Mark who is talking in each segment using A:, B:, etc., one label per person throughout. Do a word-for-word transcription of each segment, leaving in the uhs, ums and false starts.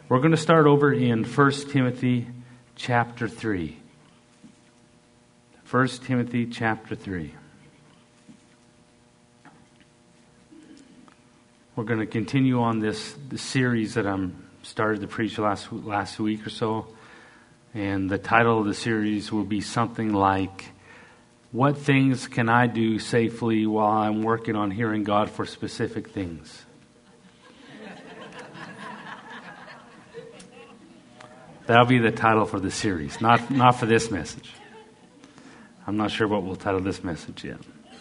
A: We're going to start over in First Timothy chapter three. First Timothy chapter three. We're going to continue on this, this series that I'm started to preach last last week or so. And the title of the series will be something like, "What things can I do safely while I'm working on hearing God for specific things?" That'll be the title for the series, not not for this message. I'm not sure what we'll title this message yet.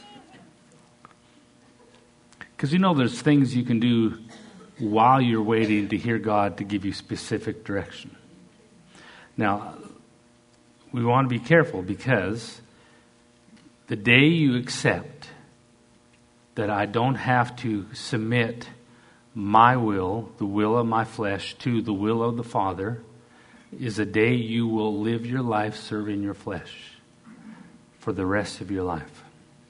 A: Because you know there's things you can do while you're waiting to hear God to give you specific direction. Now, we want to be careful because the day you accept that I don't have to submit my will, the will of my flesh, to the will of the Father, is a day you will live your life serving your flesh for the rest of your life.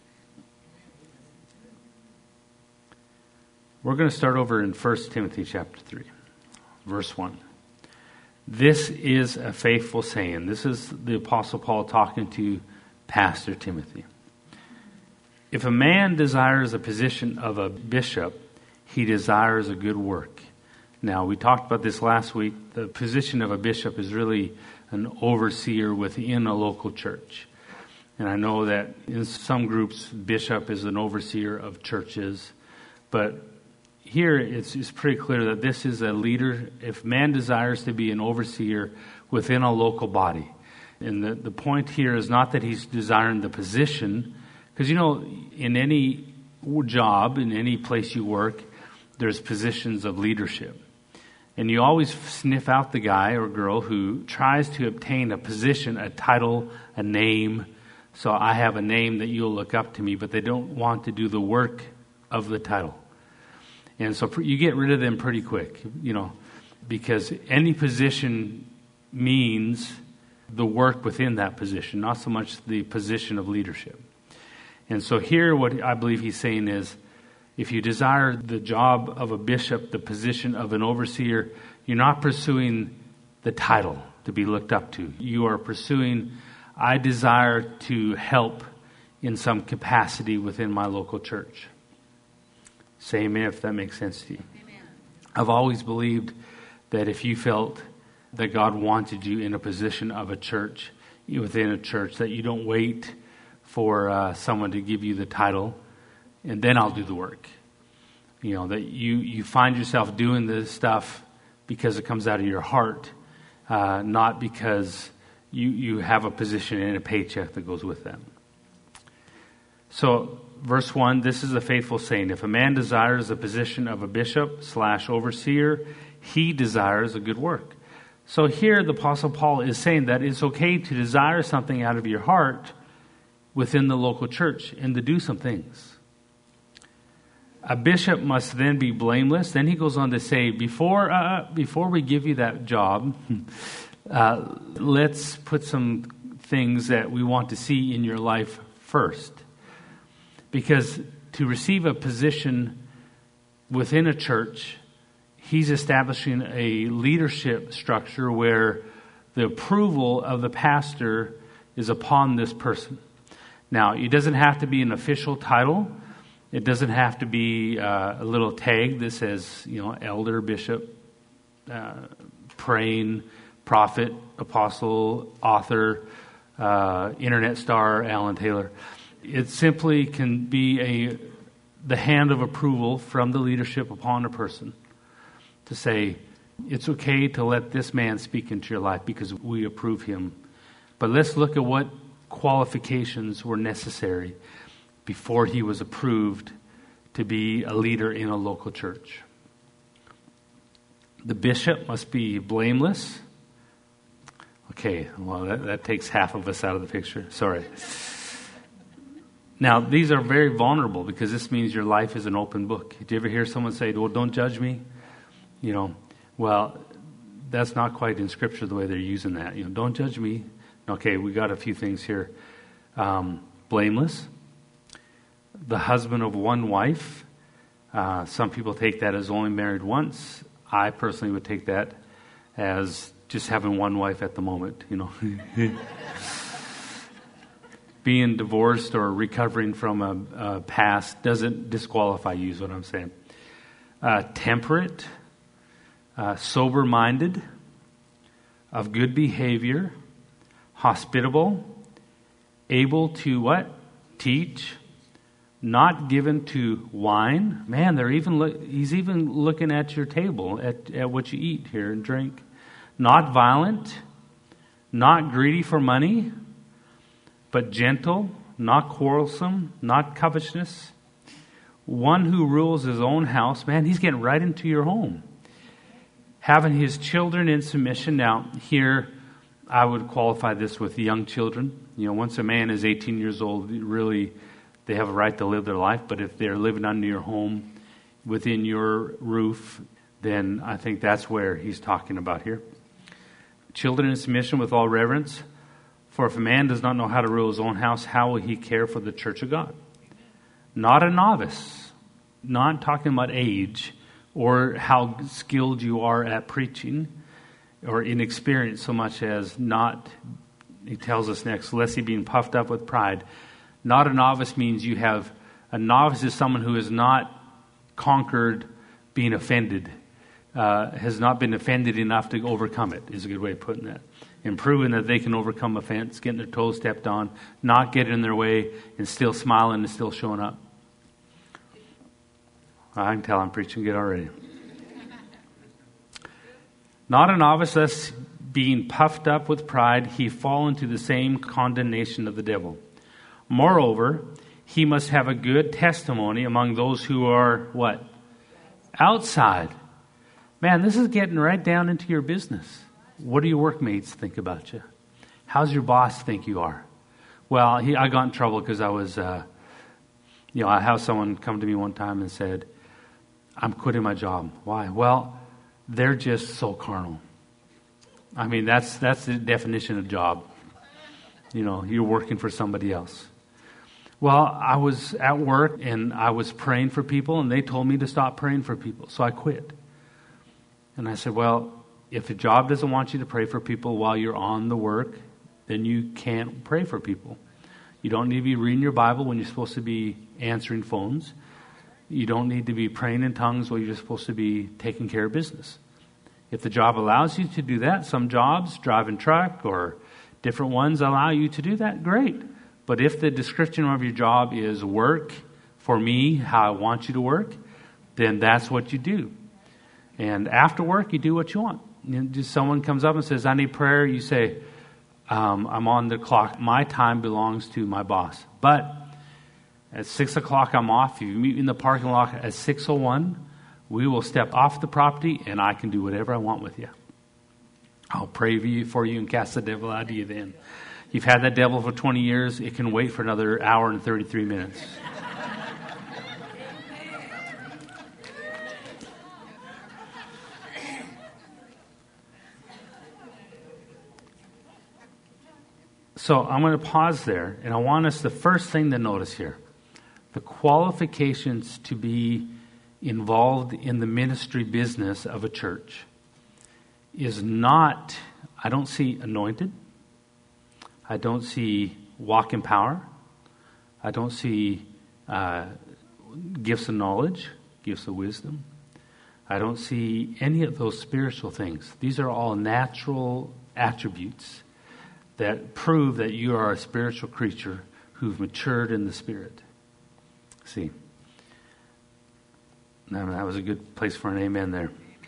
A: We're going to start over in First Timothy chapter three, verse one. This is a faithful saying. This is the Apostle Paul talking to Pastor Timothy. If a man desires a position of a bishop, he desires a good work. Now, we talked about this last week. The position of a bishop is really an overseer within a local church. And I know that in some groups, bishop is an overseer of churches. But here it's, it's pretty clear that this is a leader. If man desires to be an overseer within a local body. And the, the point here is not that he's desiring the position. Because, you know, in any job, in any place you work, there's positions of leadership. And you always sniff out the guy or girl who tries to obtain a position, a title, a name. So I have a name that you'll look up to me, but they don't want to do the work of the title. And so you get rid of them pretty quick, you know, because any position means the work within that position, not so much the position of leadership. And so here what I believe he's saying is, if you desire the job of a bishop, the position of an overseer, you're not pursuing the title to be looked up to. You are pursuing, I desire to help in some capacity within my local church. Say amen if that makes sense to you. Amen. I've always believed that if you felt that God wanted you in a position of a church, within a church, that you don't wait for uh, someone to give you the title and then I'll do the work. You know, that you, you find yourself doing this stuff because it comes out of your heart, uh, not because you, you have a position and a paycheck that goes with that. So, verse one, this is a faithful saying. If a man desires the position of a bishop slash overseer, he desires a good work. So here the Apostle Paul is saying that it's okay to desire something out of your heart within the local church and to do some things. A bishop must then be blameless. Then he goes on to say, before uh, before we give you that job, uh, let's put some things that we want to see in your life first. Because to receive a position within a church, he's establishing a leadership structure where the approval of the pastor is upon this person. Now, it doesn't have to be an official title. It doesn't have to be uh, a little tag that says, you know, elder, bishop, uh, praying, prophet, apostle, author, uh, internet star, Alan Taylor. It simply can be a the hand of approval from the leadership upon a person to say, it's okay to let this man speak into your life because we approve him. But let's look at what qualifications were necessary before he was approved to be a leader in a local church. The bishop must be blameless. Okay, well, that, that takes half of us out of the picture. Sorry. Now, these are very vulnerable because this means your life is an open book. Did you ever hear someone say, well, don't judge me? You know, well, that's not quite in Scripture the way they're using that. You know, don't judge me. Okay, we got a few things here. Um, blameless. The husband of one wife. Uh, some people take that as only married once. I personally would take that as just having one wife at the moment, you know. Being divorced or recovering from a, a past doesn't disqualify you, is what I'm saying. Uh, temperate, uh, sober-minded, of good behavior, hospitable, able to what? Teach, not given to wine. Man, they're even lo- he's even looking at your table, at, at what you eat here and drink. Not violent, not greedy for money, but gentle, not quarrelsome, not covetous. One who rules his own house. Man, he's getting right into your home. Having his children in submission. Now, here, I would qualify this with young children. You know, once a man is eighteen years old, really, they have a right to live their life. But if they're living under your home, within your roof, then I think that's where he's talking about here. Children in submission with all reverence. For if a man does not know how to rule his own house, how will he care for the church of God? Not a novice. Not talking about age or how skilled you are at preaching or inexperienced so much as not, he tells us next, lest he being puffed up with pride. Not a novice means you have, a novice is someone who has not conquered being offended, uh, has not been offended enough to overcome it, is a good way of putting that. And proving that they can overcome offense, getting their toes stepped on, not getting in their way, and still smiling and still showing up. I can tell I'm preaching good already. Not a novice, thus being puffed up with pride, he fall into the same condemnation of the devil. Moreover, he must have a good testimony among those who are, what? Outside. Man, this is getting right down into your business. What do your workmates think about you? How's your boss think you are? Well, he, I got in trouble because I was, uh, you know, I had someone come to me one time and said, I'm quitting my job. Why? Well, they're just so carnal. I mean, that's that's the definition of job. You know, you're working for somebody else. Well, I was at work and I was praying for people and they told me to stop praying for people. So I quit. And I said, well, if a job doesn't want you to pray for people while you're on the work, then you can't pray for people. You don't need to be reading your Bible when you're supposed to be answering phones. You don't need to be praying in tongues while you're supposed to be taking care of business. If the job allows you to do that, some jobs, driving truck or different ones allow you to do that, great. But if the description of your job is work for me, how I want you to work, then that's what you do. And after work, you do what you want. Just someone comes up and says, I need prayer. You say, um, I'm on the clock. My time belongs to my boss. But at six o'clock, I'm off. If you meet me in the parking lot at six oh one, we will step off the property and I can do whatever I want with you. I'll pray for you, for you and cast the devil out of you then. You've had that devil for twenty years. It can wait for another hour and thirty-three minutes. So I'm going to pause there, and I want us, the first thing to notice here, the qualifications to be involved in the ministry business of a church is not, I don't see anointed, I don't see walk in power, I don't see uh, gifts of knowledge, gifts of wisdom, I don't see any of those spiritual things. These are all natural attributes that prove that you are a spiritual creature who've matured in the Spirit. See, now, that was a good place for an amen there.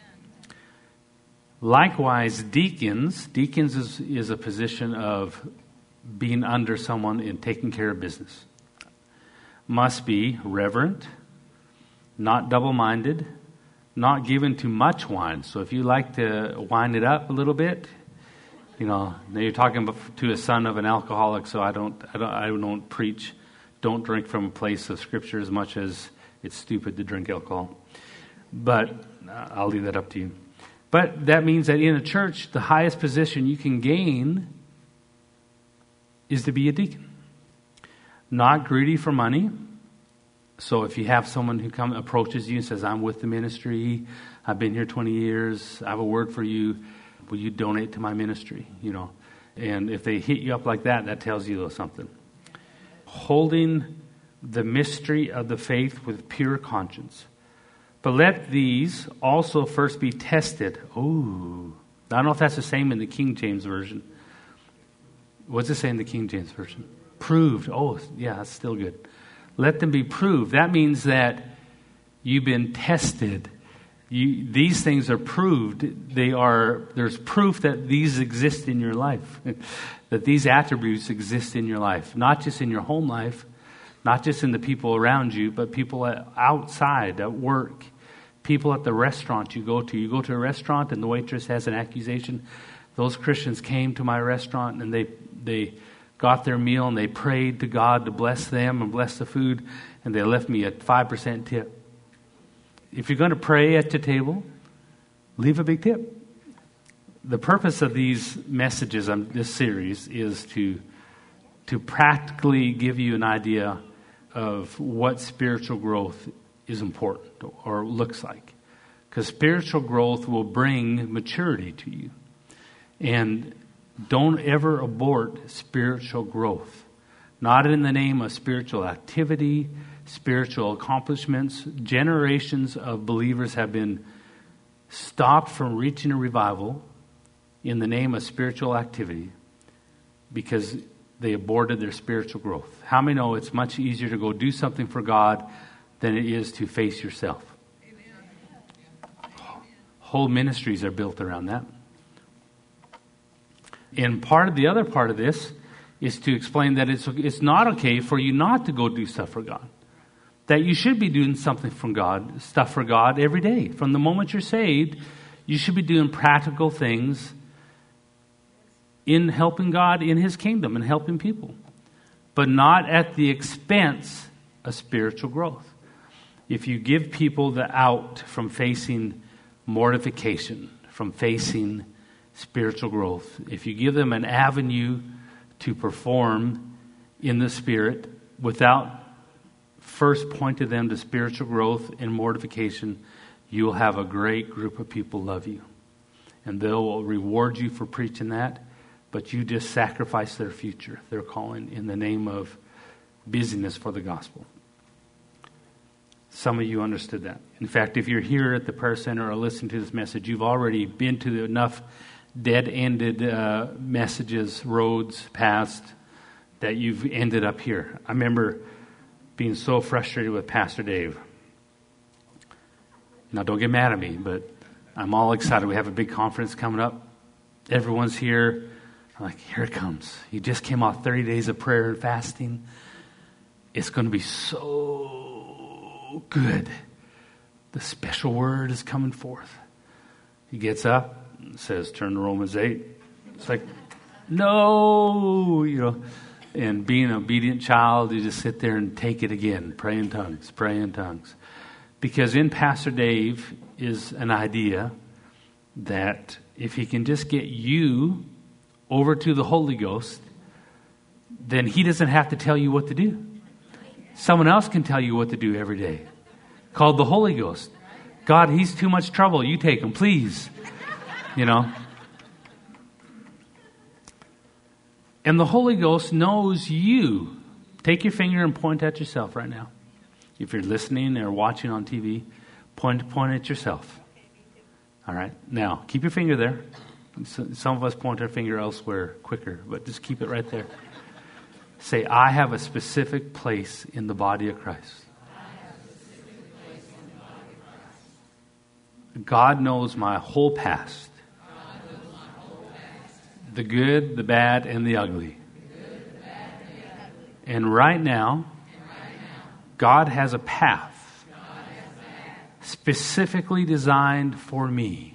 A: Likewise, deacons, deacons is, is a position of being under someone and taking care of business. Must be reverent, not double-minded, not given to much wine. So if you like to wine it up a little bit, you know, now you're talking to a son of an alcoholic, so I don't, I don't, I don't preach. Don't drink from a place of Scripture as much as it's stupid to drink alcohol. But uh, I'll leave that up to you. But that means that in a church, the highest position you can gain is to be a deacon. Not greedy for money. So if you have someone who come approaches you and says, I'm with the ministry, I've been here twenty years, I have a word for you, will you donate to my ministry? You know, and if they hit you up like that, that tells you something. Holding the mystery of the faith with pure conscience. But let these also first be tested. Oh, I don't know if that's the same in the King James Version. What's it say in the King James Version? Proved. Oh, yeah, that's still good. Let them be proved. That means that you've been tested. You, these things are proved. They are. There's proof that these exist in your life, that these attributes exist in your life, not just in your home life, not just in the people around you, but people outside at work, people at the restaurant you go to. You go to a restaurant and the waitress has an accusation. Those Christians came to my restaurant and they they got their meal and they prayed to God to bless them and bless the food, and they left me a five percent tip. If you're going to pray at your table, leave a big tip. The purpose of these messages on this series is to to practically give you an idea of what spiritual growth is important or looks like. Because spiritual growth will bring maturity to you. And don't ever abort spiritual growth. Not in the name of spiritual activity, spiritual accomplishments. Generations of believers have been stopped from reaching a revival in the name of spiritual activity because they aborted their spiritual growth. How many know it's much easier to go do something for God than it is to face yourself? Amen. Whole ministries are built around that. And part of the other part of this is to explain that it's it's not okay for you not to go do stuff for God. That you should be doing something from God, stuff for God every day. From the moment you're saved, you should be doing practical things in helping God in His kingdom and helping people. But not at the expense of spiritual growth. If you give people the out from facing mortification, from facing spiritual growth, if you give them an avenue to perform in the Spirit without first pointing them to spiritual growth and mortification, you'll have a great group of people love you. And they'll reward you for preaching that, but you just sacrifice their future, their calling, in the name of busyness for the gospel. Some of you understood that. In fact, if you're here at the prayer center or listening to this message, you've already been to enough dead-ended uh, messages, roads, past, that you've ended up here. I remember being so frustrated with Pastor Dave. Now, don't get mad at me, but I'm all excited. We have a big conference coming up. Everyone's here. I'm like, here it comes. He just came off thirty days of prayer and fasting. It's going to be so good. The special word is coming forth. He gets up, says, turn to Romans eight. It's like, no, you know. And being an obedient child, you just sit there and take it again. Pray in tongues, pray in tongues. Because in Pastor Dave is an idea that if he can just get you over to the Holy Ghost, then he doesn't have to tell you what to do. Someone else can tell you what to do every day. Called the Holy Ghost. God, he's too much trouble. You take him, please. You know. And the Holy Ghost knows you. Take your finger and point at yourself right now. If you're listening or watching on T V, point point at yourself. All right. Now, keep your finger there. Some of us point our finger elsewhere quicker, but just keep it right there. Say, I have a specific place in the body of Christ. God knows my whole past. The good, the bad, and the ugly. And right now, God has a path specifically designed for me.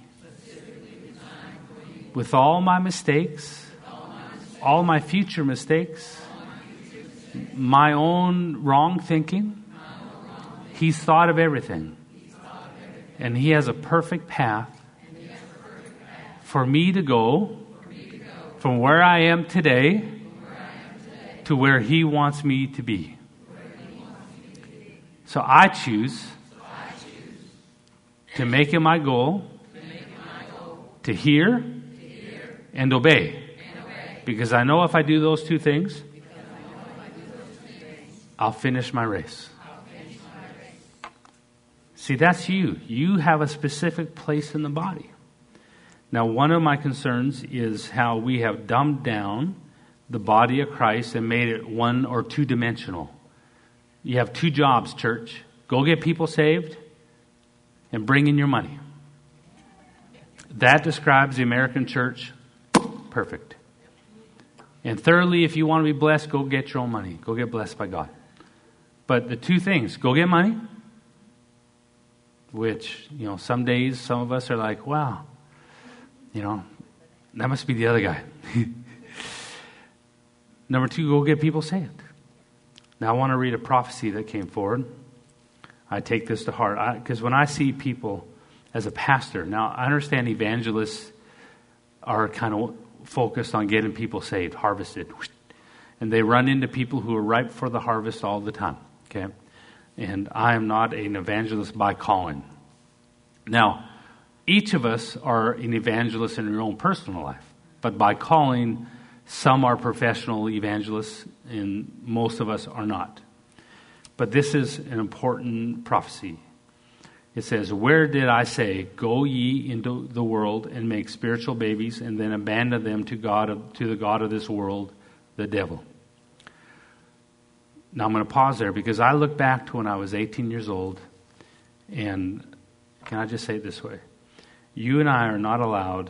A: With all my mistakes, all my future mistakes, my own wrong thinking, He's thought of everything. And He has a perfect path for me to go from where I am today to where He wants me to be. So I choose to make it my goal to hear And obey. And obey. Because I know if I do those two things, do those two things I'll finish my race. I'll finish my race. See, that's you. You have a specific place in the body. Now, one of my concerns is how we have dumbed down the body of Christ and made it one or two dimensional. You have two jobs, church. Go get people saved and bring in your money. That describes the American church perfect. And thirdly, if you want to be blessed, go get your own money. Go get blessed by God. But the two things, go get money, which, you know, some days some of us are like, wow, you know, that must be the other guy. Number two, go get people saved. Now I want to read a prophecy that came forward. I take this to heart because when I see people as a pastor, now I understand evangelists are kind of focused on getting people saved, harvested, and they run into people who are ripe for the harvest all the time. Okay, and I am not an evangelist by calling. Now, each of us are an evangelist in your own personal life, but by calling, some are professional evangelists, and most of us are not. But this is an important prophecy. It says, "Where did I say, go ye into the world and make spiritual babies, and then abandon them to God of, to the god of this world, the devil?" Now I'm going to pause there because I look back to when I was eighteen years old, and can I just say it this way? You and I are not allowed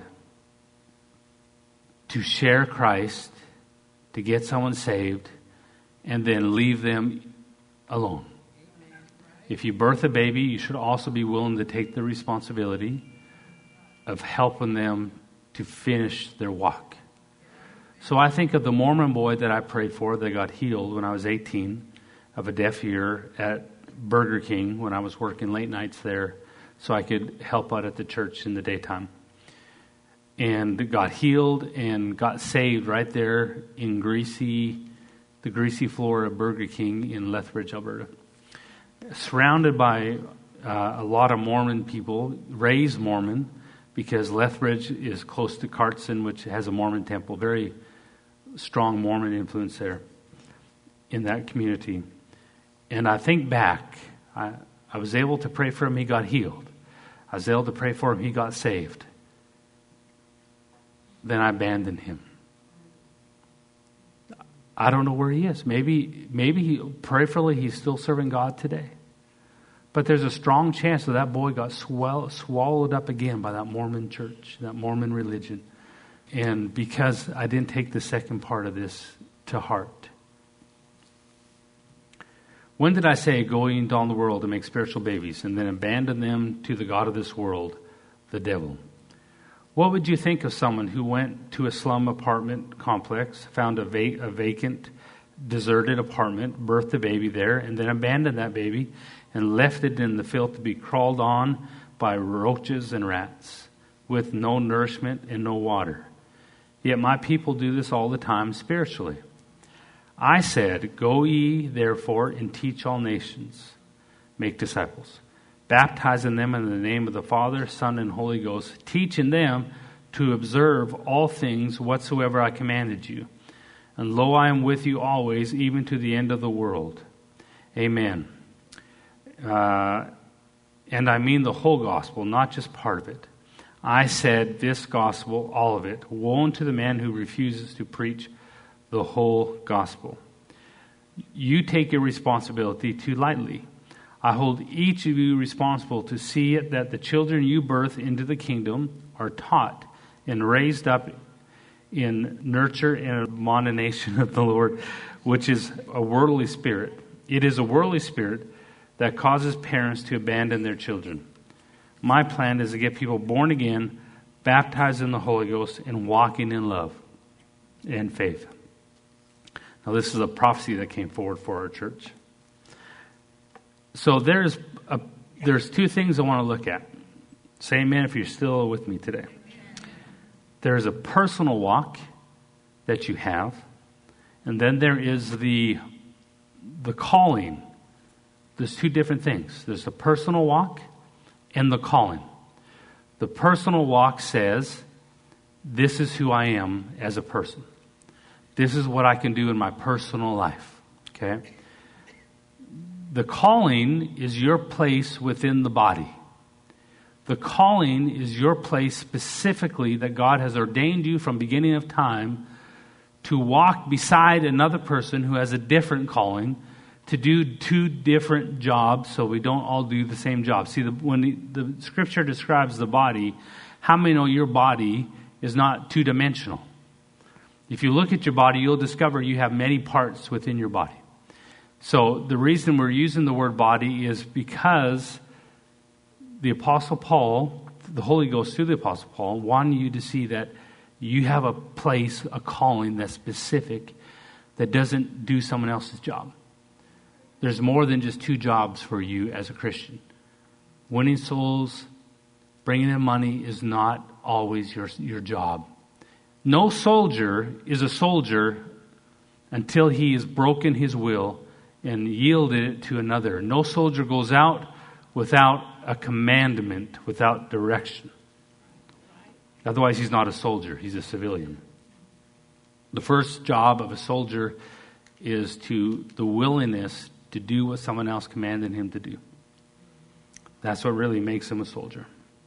A: to share Christ, to get someone saved, and then leave them alone. If you birth a baby, you should also be willing to take the responsibility of helping them to finish their walk. So I think of the Mormon boy that I prayed for that got healed when I was eighteen of a deaf ear at Burger King when I was working late nights there so I could help out at the church in the daytime. And got healed and got saved right there in greasy, the greasy floor of Burger King in Lethbridge, Alberta. Surrounded by uh, a lot of Mormon people, raised Mormon, because Lethbridge is close to Carson, which has a Mormon temple, very strong Mormon influence there in that community. And I think back, I, I was able to pray for him, he got healed. I was able to pray for him, he got saved. Then I abandoned him. I don't know where he is. Maybe, maybe he, prayerfully he's still serving God today. But there's a strong chance that that boy got swell, swallowed up again by that Mormon church, that Mormon religion. And because I didn't take the second part of this to heart. When did I say, go ye into all the world and make spiritual babies, and then abandon them to the god of this world, the devil? What would you think of someone who went to a slum apartment complex, found a, va- a vacant, deserted apartment, birthed a baby there, and then abandoned that baby and left it in the filth to be crawled on by roaches and rats with no nourishment and no water? Yet my people do this all the time spiritually. I said, go ye therefore and teach all nations, make disciples, baptizing them in the name of the Father, Son, and Holy Ghost, teaching them to observe all things whatsoever I commanded you. And lo, I am with you always, even to the end of the world. Amen. Uh, and I mean the whole gospel, not just part of it. I said this gospel, all of it. Woe unto the man who refuses to preach the whole gospel. You take your responsibility too lightly. I hold each of you responsible to see it that the children you birth into the kingdom are taught and raised up in nurture and admonition of the Lord, which is a worldly spirit. It is a worldly spirit that causes parents to abandon their children. My plan is to get people born again, baptized in the Holy Ghost, and walking in love and faith. Now, this is a prophecy that came forward for our church. So there's a, there's two things I want to look at. Say amen if you're still with me today. There's a personal walk that you have, and then there is the the calling. There's two different things. There's the personal walk and the calling. The personal walk says, this is who I am as a person. This is what I can do in my personal life. Okay? The calling is your place within the body. The calling is your place specifically that God has ordained you from beginning of time to walk beside another person who has a different calling, to do two different jobs so we don't all do the same job. See, the, when the, the scripture describes the body, how many know your body is not two-dimensional? If you look at your body, you'll discover you have many parts within your body. So the reason we're using the word body is because the Apostle Paul, the Holy Ghost through the Apostle Paul, wanted you to see that you have a place, a calling that's specific, that doesn't do someone else's job. There's more than just two jobs for you as a Christian. Winning souls, bringing in money is not always your, your job. No soldier is a soldier until he has broken his will and yielded it to another. No soldier goes out without a commandment, without direction. Otherwise, he's not a soldier. He's a civilian. The first job of a soldier is to the willingness to do what someone else commanded him to do. That's what really makes him a soldier.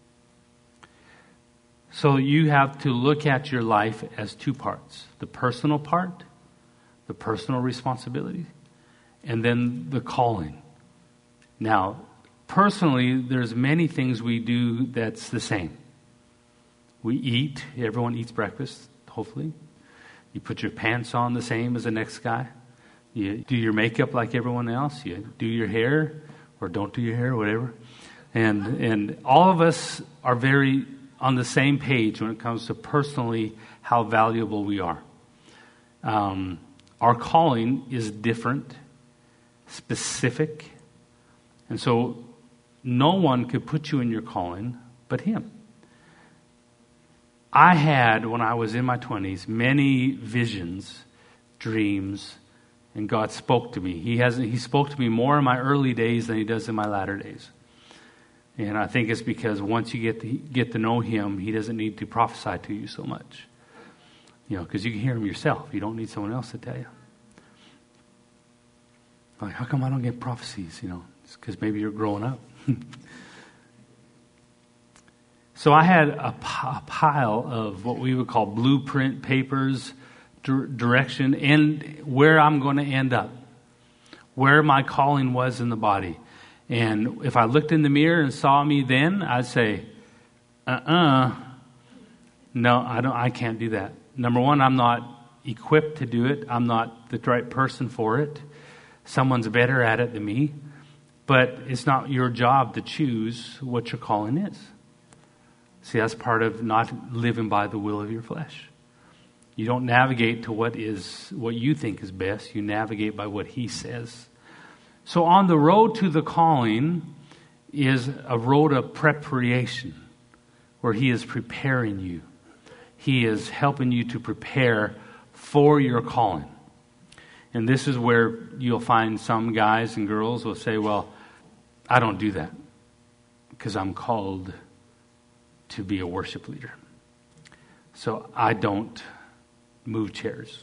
A: So you have to look at your life as two parts. The personal part, the personal responsibility, and then the calling. Now, personally, there's many things we do that's the same. We eat. Everyone eats breakfast, hopefully. You put your pants on the same as the next guy. You do your makeup like everyone else. You do your hair or don't do your hair, whatever. And and all of us are very on the same page when it comes to personally how valuable we are. Um, our calling is different, specific. And so no one could put you in your calling but him. I had, when I was in my twenties, many visions, dreams, and God spoke to me. He hasn't. He spoke to me more in my early days than he does in my latter days. And I think it's because once you get to, get to know him, he doesn't need to prophesy to you so much. You know, because you can hear him yourself. You don't need someone else to tell you. Like, how come I don't get prophecies? You know, it's because maybe you're growing up. So I had a, a pile of what we would call blueprint papers, dir- direction, and where I'm going to end up, where my calling was in the body. And if I looked in the mirror and saw me then, I'd say, uh-uh, no, I don't. I can't do that. Number one, I'm not equipped to do it. I'm not the right person for it. Someone's better at it than me. But it's not your job to choose what your calling is. See, that's part of not living by the will of your flesh. You don't navigate to what is what you think is best. You navigate by what he says. So on the road to the calling is a road of preparation where he is preparing you. He is helping you to prepare for your calling. And this is where you'll find some guys and girls will say, well, I don't do that because I'm called to be a worship leader. So I don't move chairs.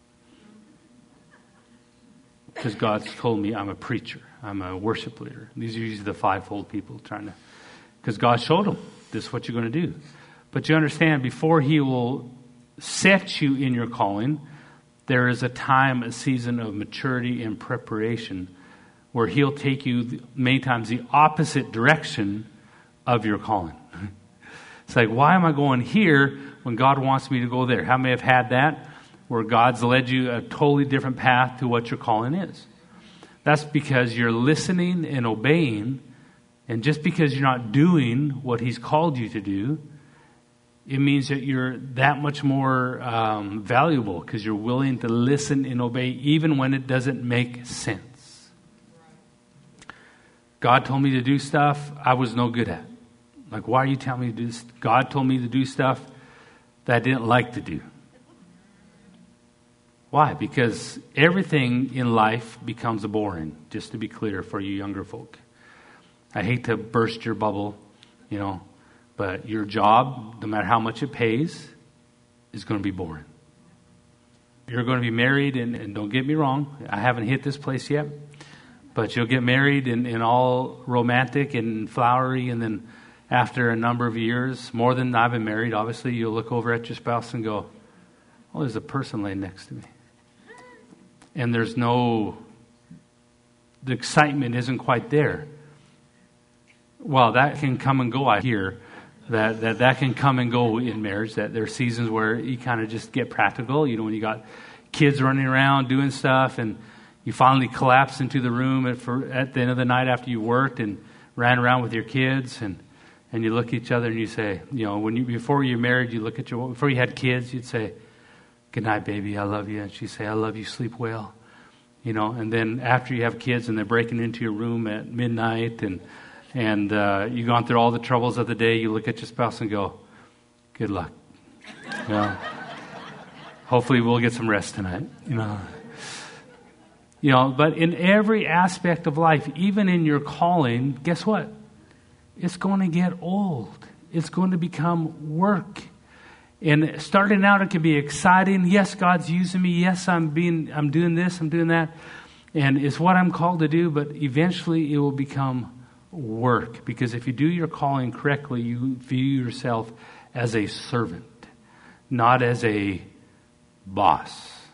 A: Because God's told me I'm a preacher. I'm a worship leader. These are usually the fivefold people trying to... Because God showed them, this is what you're going to do. But you understand, before he will set you in your calling, there is a time, a season of maturity and preparation where he'll take you many times the opposite direction of your calling. It's like, why am I going here when God wants me to go there? How many have had that? Where God's led you a totally different path to what your calling is. That's because you're listening and obeying. And just because you're not doing what he's called you to do, it means that you're that much more um, valuable because you're willing to listen and obey even when it doesn't make sense. God told me to do stuff I was no good at. Like, why are you telling me to do this? God told me to do stuff that I didn't like to do. Why? Because everything in life becomes boring, just to be clear for you younger folk. I hate to burst your bubble, you know, but your job, no matter how much it pays, is going to be boring. You're going to be married, and, and don't get me wrong, I haven't hit this place yet, but you'll get married and, and all romantic and flowery, and then after a number of years, more than I've been married, obviously, you'll look over at your spouse and go, oh, there's a person laying next to me. And there's no, the excitement isn't quite there. Well, that can come and go, I hear. That, that that can come and go in marriage, that there are seasons where you kind of just get practical. You know, when you got kids running around doing stuff and you finally collapse into the room at, for, at the end of the night after you worked and ran around with your kids, and, and you look at each other and you say, you know, when you before you're married, you look at your, before you had kids, you'd say, good night, baby, I love you. And she'd say, I love you, sleep well. You know, and then after you have kids and they're breaking into your room at midnight and And uh, you've gone through all the troubles of the day, you look at your spouse and go, good luck. You know, hopefully we'll get some rest tonight. You know. You know, but in every aspect of life, even in your calling, guess what? It's going to get old. It's going to become work. And starting out, it can be exciting. Yes, God's using me. Yes, I'm being, I'm doing this, I'm doing that. And it's what I'm called to do, but eventually it will become work, because if you do your calling correctly, you view yourself as a servant, not as a boss.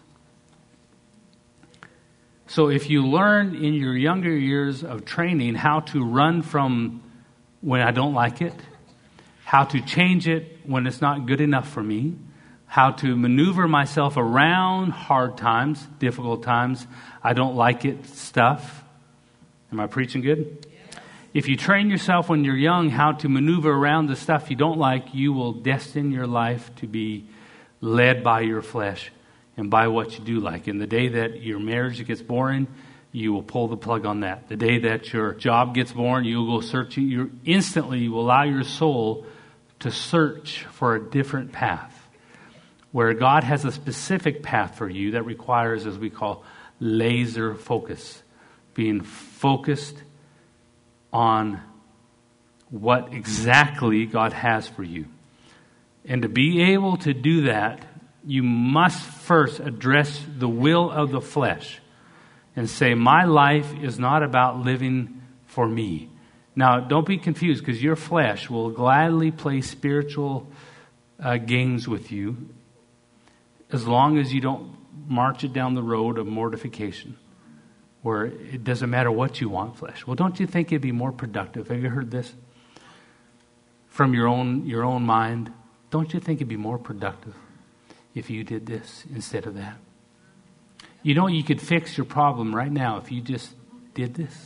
A: So if you learn in your younger years of training how to run from when I don't like it, how to change it when it's not good enough for me, how to maneuver myself around hard times, difficult times, I don't like it stuff. Am I preaching good? If you train yourself when you're young how to maneuver around the stuff you don't like, you will destine your life to be led by your flesh and by what you do like. And the day that your marriage gets boring, you will pull the plug on that. The day that your job gets boring, you'll go searching. You instantly you will allow your soul to search for a different path, where God has a specific path for you that requires, as we call, laser focus, being focused on what exactly God has for you. And to be able to do that, you must first address the will of the flesh and say, my life is not about living for me. Now, don't be confused, because your flesh will gladly play spiritual uh, games with you as long as you don't march it down the road of mortification, where it doesn't matter what you want, flesh. Well, don't you think it'd be more productive? Have you heard this? From your own your own mind. Don't you think it'd be more productive if you did this instead of that? You know, you could fix your problem right now if you just did this.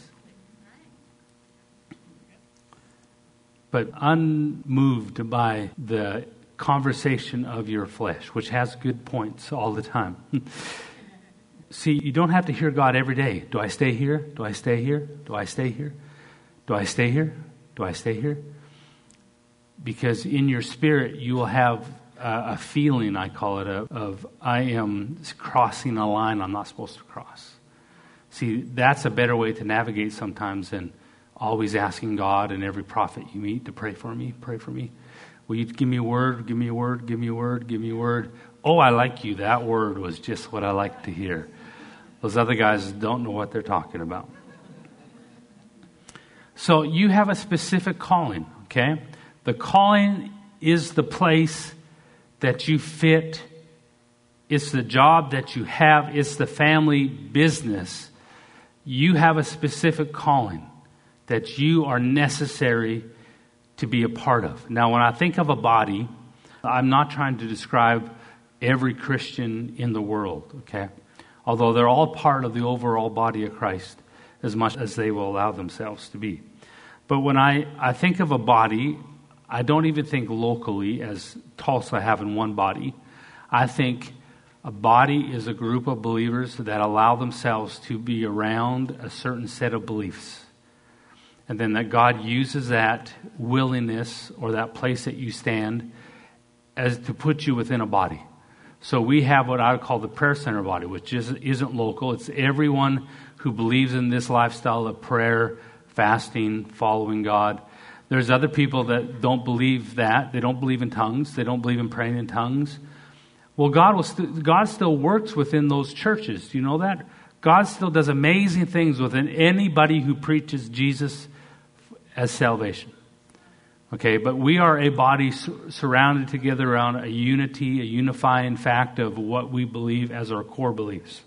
A: But unmoved by the conversation of your flesh, which has good points all the time. See, you don't have to hear God every day. Do I stay here? Do I stay here? Do I stay here? Do I stay here? Do I stay here? Because in your spirit, you will have a, a feeling, I call it, of, of I am crossing a line I'm not supposed to cross. See, that's a better way to navigate sometimes than always asking God and every prophet you meet to pray for me, pray for me. Will you give me a word, give me a word, give me a word, give me a word. Oh, I like you. That word was just what I like to hear. Those other guys don't know what they're talking about. So you have a specific calling, okay? The calling is the place that you fit. It's the job that you have. It's the family business. You have a specific calling that you are necessary to be a part of. Now, when I think of a body, I'm not trying to describe every Christian in the world, okay? Although they're all part of the overall body of Christ as much as they will allow themselves to be. But when I, I think of a body, I don't even think locally as Tulsa having one body. I think a body is a group of believers that allow themselves to be around a certain set of beliefs. And then that God uses that willingness or that place that you stand as to put you within a body. So we have what I would call the prayer center body, which is, isn't local. It's everyone who believes in this lifestyle of prayer, fasting, following God. There's other people that don't believe that. They don't believe in tongues. They don't believe in praying in tongues. Well, God will st- God still works within those churches. Do you know that? God still does amazing things within anybody who preaches Jesus as salvation. Okay, but we are a body su- surrounded together around a unity, a unifying fact of what we believe as our core beliefs.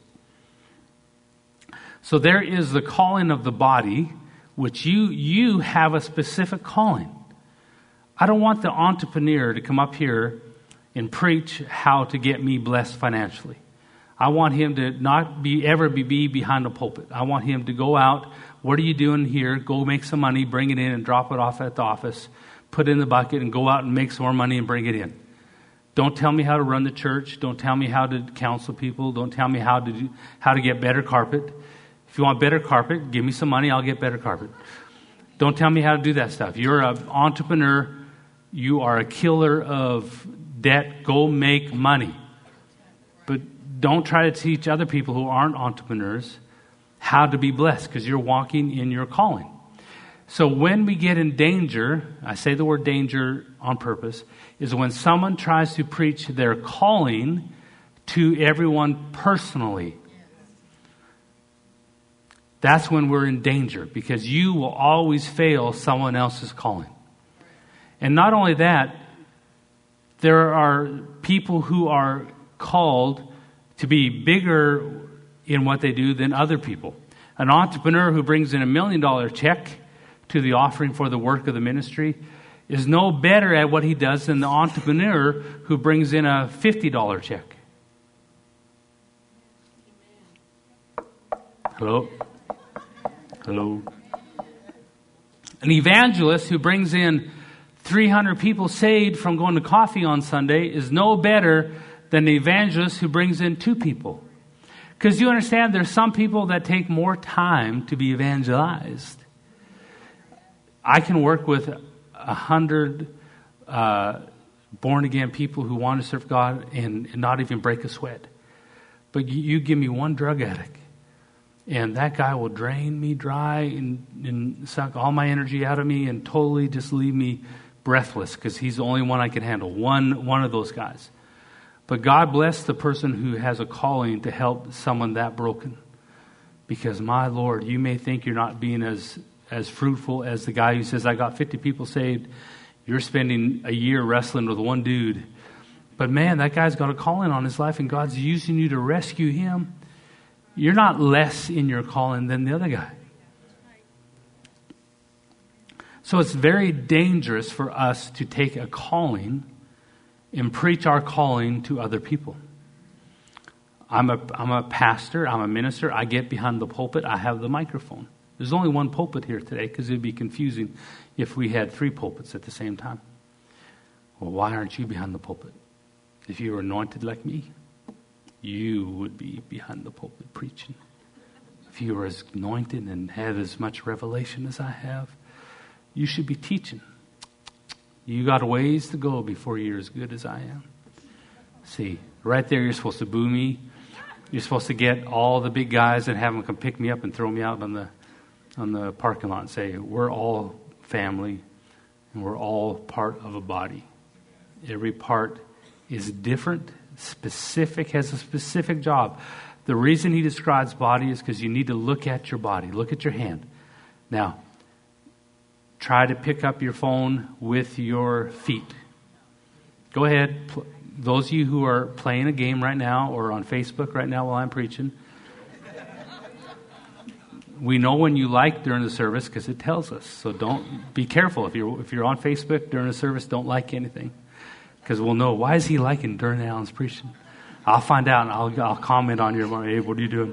A: So there is the calling of the body, which you you have a specific calling. I don't want the entrepreneur to come up here and preach how to get me blessed financially. I want him to not be ever be, be behind the pulpit. I want him to go out. What are you doing here? Go make some money, bring it in, and drop it off at the office. Put it in the bucket and go out and make some more money and bring it in. Don't tell me how to run the church. Don't tell me how to counsel people. Don't tell me how to do, how to get better carpet. If you want better carpet, give me some money. I'll get better carpet. Don't tell me how to do that stuff. You're an entrepreneur. You are a killer of debt. Go make money. But don't try to teach other people who aren't entrepreneurs how to be blessed, because you're walking in your calling. So when we get in danger, I say the word danger on purpose, is when someone tries to preach their calling to everyone personally. That's when we're in danger, because you will always fail someone else's calling. And not only that, there are people who are called to be bigger in what they do than other people. An entrepreneur who brings in a million dollar check to the offering for the work of the ministry is no better at what he does than the entrepreneur who brings in a fifty dollar check. Hello? Hello? An evangelist who brings in three hundred people saved from going to coffee on Sunday is no better than the evangelist who brings in two people. Because you understand, there's some people that take more time to be evangelized. I can work with a hundred uh, born-again people who want to serve God and, and not even break a sweat. But you, you give me one drug addict, and that guy will drain me dry and, and suck all my energy out of me and totally just leave me breathless, because he's the only one I can handle. One, one of those guys. But God bless the person who has a calling to help someone that broken. Because, my Lord, you may think you're not being as, as fruitful as the guy who says, I got fifty people saved. You're spending a year wrestling with one dude. But, man, that guy's got a calling on his life, and God's using you to rescue him. You're not less in your calling than the other guy. So it's very dangerous for us to take a calling and preach our calling to other people. I'm a, I'm a pastor, I'm a minister, I get behind the pulpit, I have the microphone. There's only one pulpit here today, because it would be confusing if we had three pulpits at the same time. Well, why aren't you behind the pulpit? If you were anointed like me, you would be behind the pulpit preaching. If you were as anointed and had as much revelation as I have, you should be teaching. You got a ways to go before you're as good as I am. See, right there you're supposed to boo me. You're supposed to get all the big guys and have them come pick me up and throw me out on the on the parking lot and say, we're all family and we're all part of a body. Every part is different, specific, has a specific job. The reason he describes body is because you need to look at your body. Look at your hand. Now, try to pick up your phone with your feet. Go ahead. Those of you who are playing a game right now or on Facebook right now while I'm preaching, we know when you like during the service because it tells us. So don't be careful. If you're if you're on Facebook during the service, don't like anything, because we'll know, why is he liking during Alan's preaching? I'll find out and I'll I'll comment on your, hey, what are you doing?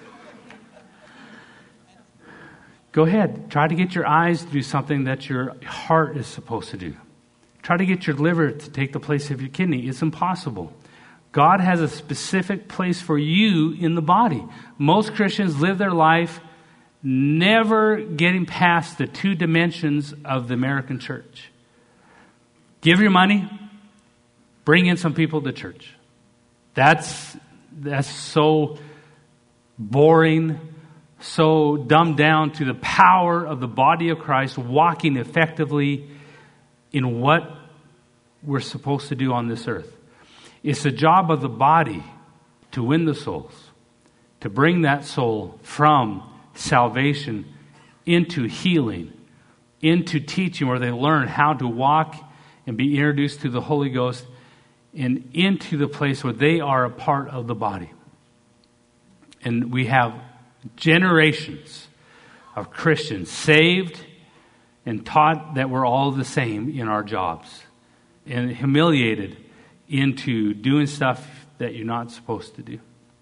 A: Go ahead. Try to get your eyes to do something that your heart is supposed to do. Try to get your liver to take the place of your kidney. It's impossible. God has a specific place for you in the body. Most Christians live their life never getting past the two dimensions of the American church. Give your money, bring in some people to church. That's, that's so boring, so dumbed down to the power of the body of Christ walking effectively in what we're supposed to do on this earth. It's the job of the body to win the souls, to bring that soul from salvation into healing, into teaching where they learn how to walk and be introduced to the Holy Ghost, and into the place where they are a part of the body. And we have generations of Christians saved and taught that we're all the same in our jobs, and humiliated into doing stuff that you're not supposed to do.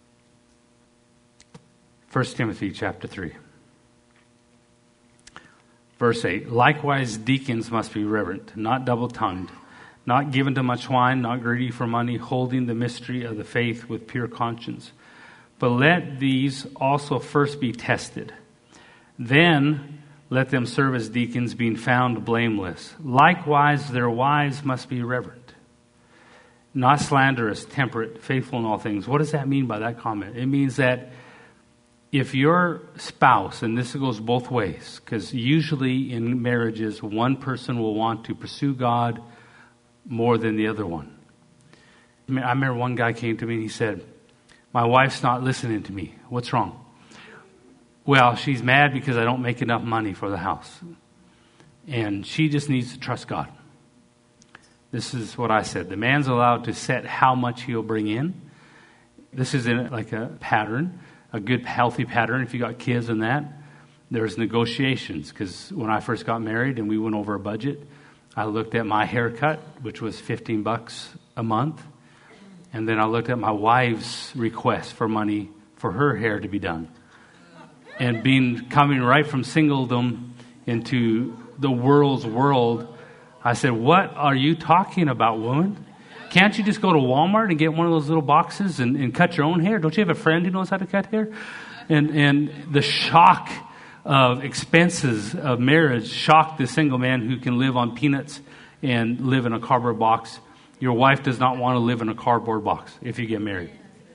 A: First Timothy chapter three. Verse eight, likewise deacons must be reverent, not double-tongued, not given to much wine, not greedy for money, holding the mystery of the faith with pure conscience. But let these also first be tested. Then let them serve as deacons, being found blameless. Likewise their wives must be reverent, not slanderous, temperate, faithful in all things. What does that mean by that comment? It means that if your spouse, and this goes both ways, because usually in marriages, one person will want to pursue God more than the other one. I remember one guy came to me and he said, my wife's not listening to me. What's wrong? Well, she's mad because I don't make enough money for the house. And she just needs to trust God. This is what I said. The man's allowed to set how much he'll bring in. This is in like a pattern. A good, healthy pattern. If you got kids and that, there's negotiations. Because when I first got married and we went over a budget, I looked at my haircut, which was fifteen bucks a month. And then I looked at my wife's request for money for her hair to be done. And being coming right from singledom into the world's world, I said, what are you talking about, woman? Can't you just go to Walmart and get one of those little boxes and, and cut your own hair? Don't you have a friend who knows how to cut hair? And and the shock of expenses of marriage shocked the single man who can live on peanuts and live in a cardboard box. Your wife does not want to live in a cardboard box if you get married.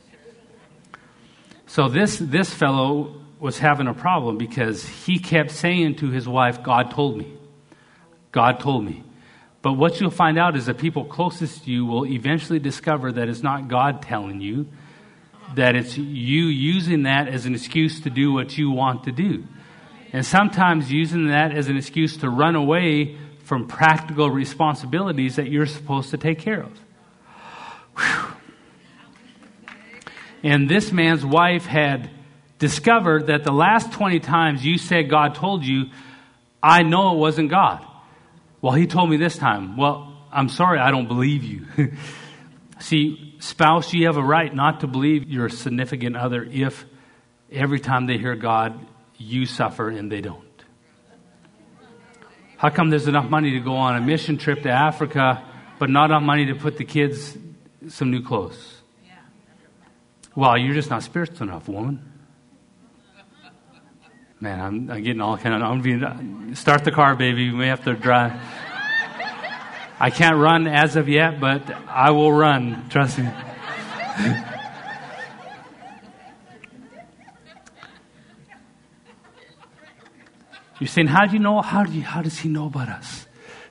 A: So this this fellow was having a problem because he kept saying to his wife, God told me. God told me. But what you'll find out is the people closest to you will eventually discover that it's not God telling you, that it's you using that as an excuse to do what you want to do. And sometimes using that as an excuse to run away from practical responsibilities that you're supposed to take care of. Whew. And this man's wife had discovered that the last twenty times you said God told you, I know it wasn't God. Well, he told me this time. Well, I'm sorry, I don't believe you. See, spouse, you have a right not to believe your significant other if every time they hear God, you suffer and they don't. How come there's enough money to go on a mission trip to Africa, but not enough money to put the kids some new clothes? Well, you're just not spiritual enough, woman. Man, I'm, I'm getting all kind of... I'm being, start the car, baby. We may have to drive. I can't run as of yet, but I will run. Trust me. You're saying, how do you know? How do you? How does he know about us?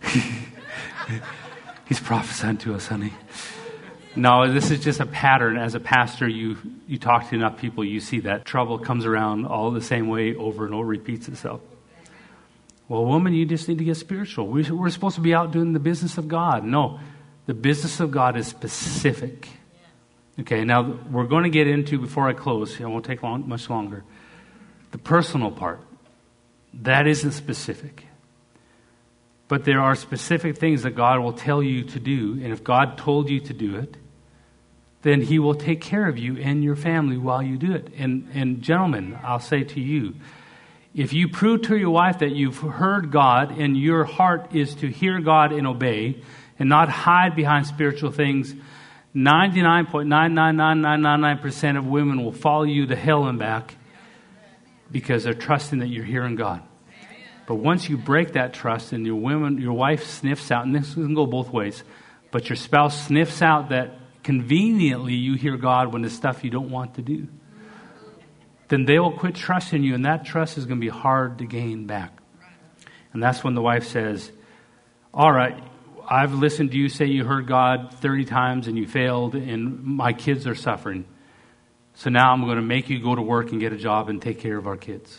A: He's prophesying to us, honey. No, this is just a pattern. As a pastor, you, you talk to enough people, you see that trouble comes around all the same way over and over, repeats itself. Well, woman, you just need to get spiritual. We, we're supposed to be out doing the business of God. No, the business of God is specific. Okay, now we're going to get into, before I close, it won't take long, much longer, the personal part. That isn't specific. But there are specific things that God will tell you to do. And if God told you to do it, then he will take care of you and your family while you do it. And, and gentlemen, I'll say to you, if you prove to your wife that you've heard God and your heart is to hear God and obey and not hide behind spiritual things, ninety-nine point nine nine nine nine nine nine percent of women will follow you to hell and back because they're trusting that you're hearing God. But once you break that trust and your women, your wife sniffs out, and this can go both ways, but your spouse sniffs out that conveniently you hear God when it's stuff you don't want to do, then they will quit trusting you, and that trust is going to be hard to gain back. And that's when the wife says, all right, I've listened to you say you heard God thirty times and you failed, and my kids are suffering. So now I'm going to make you go to work and get a job and take care of our kids.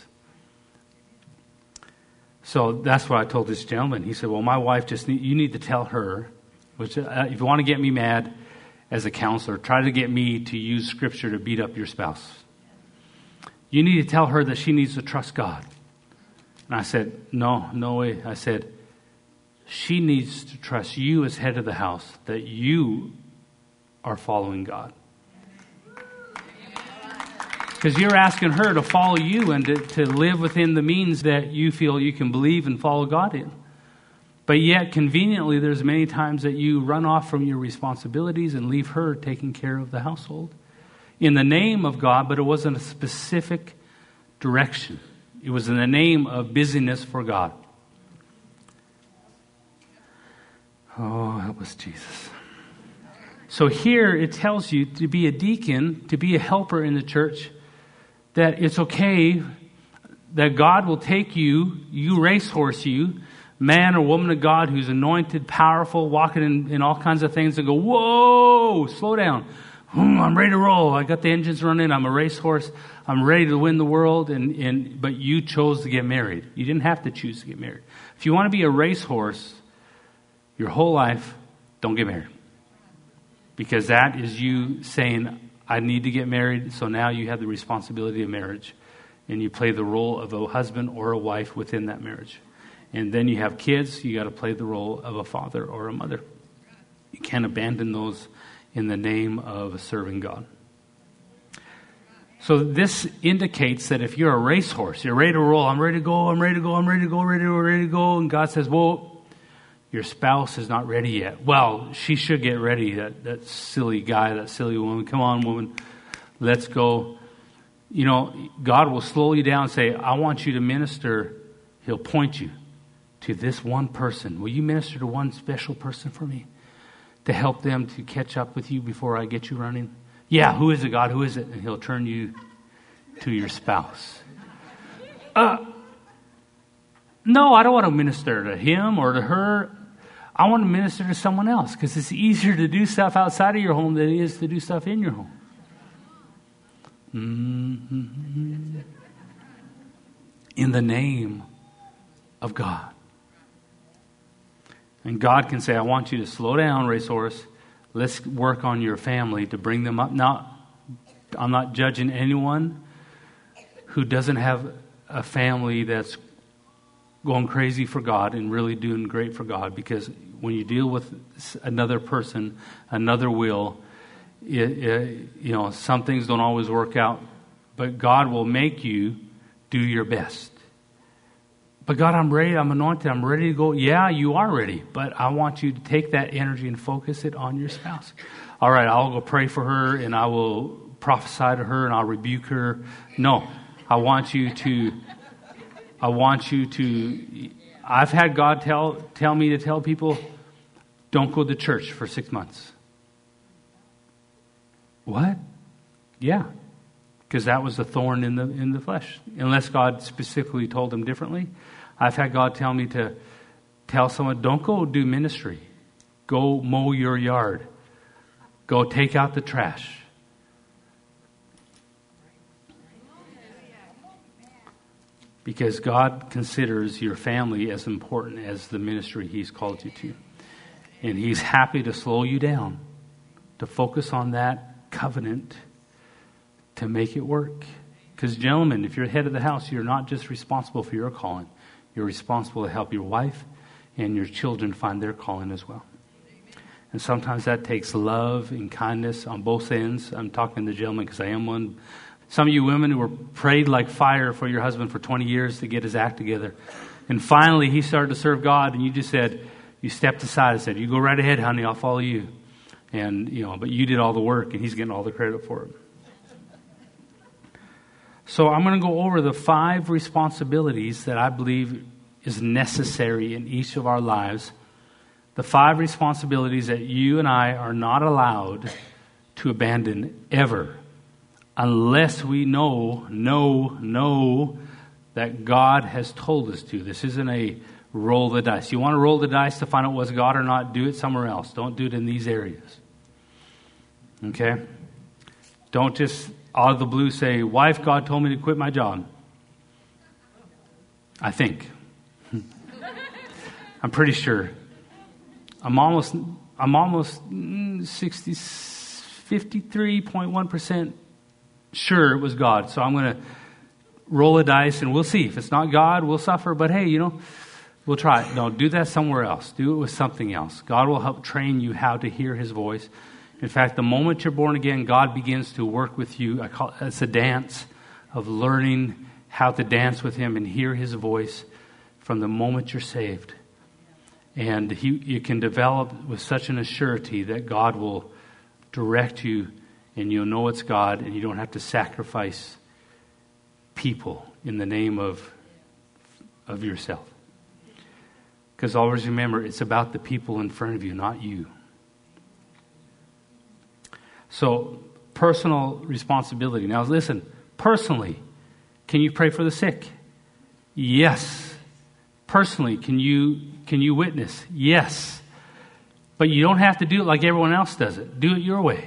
A: So that's what I told this gentleman. He said, well, my wife just, need, you need to tell her, which uh, if you want to get me mad as a counselor, try to get me to use Scripture to beat up your spouse. You need to tell her that she needs to trust God. And I said, no, no way. I said, she needs to trust you as head of the house, that you are following God. Because you're asking her to follow you and to, to live within the means that you feel you can believe and follow God in. But yet, conveniently, there's many times that you run off from your responsibilities and leave her taking care of the household in the name of God, but it wasn't a specific direction. It was in the name of busyness for God. Oh, help us, Jesus. So here it tells you to be a deacon, to be a helper in the church, that it's okay that God will take you, you racehorse you, man or woman of God who's anointed, powerful, walking in, in all kinds of things, and go, whoa, slow down. Hmm, I'm ready to roll. I got the engines running. I'm a racehorse. I'm ready to win the world. And, and but you chose to get married. You didn't have to choose to get married. If you want to be a racehorse your whole life, don't get married. Because that is you saying, I need to get married, so now you have the responsibility of marriage. And you play the role of a husband or a wife within that marriage. And then you have kids, you got to play the role of a father or a mother. You can't abandon those in the name of serving God. So this indicates that if you're a racehorse, you're ready to roll, I'm ready to go, I'm ready to go, I'm ready to go, ready to go, ready to go, and God says, well, your spouse is not ready yet. Well, she should get ready, that, that silly guy, that silly woman. Come on, woman, let's go. You know, God will slow you down and say, I want you to minister. He'll point you to this one person. Will you minister to one special person for me to help them to catch up with you before I get you running? Yeah, who is it, God? Who is it? And he'll turn you to your spouse. Uh, no, I don't want to minister to him or to her. I want to minister to someone else because it's easier to do stuff outside of your home than it is to do stuff in your home. Mm-hmm. In the name of God. And God can say, I want you to slow down, racehorse. Let's work on your family to bring them up. Now, I'm not judging anyone who doesn't have a family that's going crazy for God and really doing great for God, because when you deal with another person, another will, it, it, you know, some things don't always work out, but God will make you do your best. But God, I'm ready, I'm anointed, I'm ready to go. Yeah, you are ready, but I want you to take that energy and focus it on your spouse. All right, I'll go pray for her and I will prophesy to her and I'll rebuke her. No, I want you to... I want you to, I've had God tell tell me to tell people, don't go to church for six months. What? Yeah, because that was a thorn in the in the flesh. Unless God specifically told them differently. I've had God tell me to tell someone, don't go do ministry. Go mow your yard. Go take out the trash. Because God considers your family as important as the ministry He's called you to. And He's happy to slow you down, to focus on that covenant, to make it work. Because gentlemen, if you're head of the house, you're not just responsible for your calling. You're responsible to help your wife and your children find their calling as well. And sometimes that takes love and kindness on both ends. I'm talking to gentlemen because I am one. Some of you women who were prayed like fire for your husband for twenty years to get his act together. And finally he started to serve God and you just said, you stepped aside and said, you go right ahead, honey, I'll follow you. And, you know, but you did all the work and he's getting all the credit for it. So I'm going to go over the five responsibilities that I believe is necessary in each of our lives. The five responsibilities that you and I are not allowed to abandon ever. Unless we know, know, know that God has told us to. This isn't a roll the dice. You want to roll the dice to find out what's God or not, do it somewhere else. Don't do it in these areas. Okay? Don't just out of the blue say, wife, God told me to quit my job. I think. I'm pretty sure. I'm almost, I'm almost sixty, fifty-three point one percent sure it was God. So I'm going to roll a dice and we'll see. If it's not God, we'll suffer. But hey, you know, we'll try it. No, do that somewhere else. Do it with something else. God will help train you how to hear His voice. In fact, the moment you're born again, God begins to work with you. I call it, it's a dance of learning how to dance with Him and hear His voice from the moment you're saved. And he, you can develop with such an assurity that God will direct you and you'll know it's God and you don't have to sacrifice people in the name of, of yourself. Because always remember, it's about the people in front of you, not you. So, personal responsibility. Now listen, personally, can you pray for the sick? Yes. Personally, can you can you witness? Yes. But you don't have to do it like everyone else does it. Do it your way.